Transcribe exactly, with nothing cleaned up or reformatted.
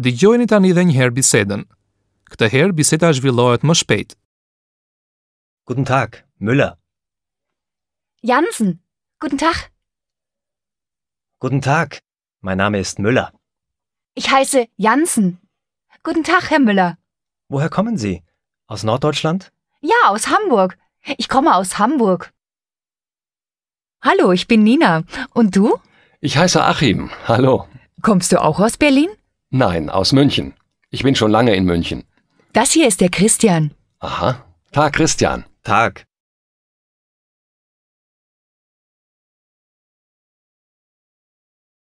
Dëgjojeni tani edhe një herë bisedën. Këtë herë biseda zhvillohet më shpejt. Guten Tag, Müller. Jansen, guten Tag. Guten Tag, mein Name ist Müller. Ich heiße Jansen. Guten Tag, Herr Müller. Woher kommen Sie? Aus Norddeutschland? Ja, aus Hamburg. Ich komme aus Hamburg. Hallo, ich bin Nina. Und du? Ich heiße Achim. Hallo. Kommst du auch aus Berlin? Nein, aus München. Ich bin schon lange in München. Das hier ist der Christian. Aha. Tag, Christian. Tag.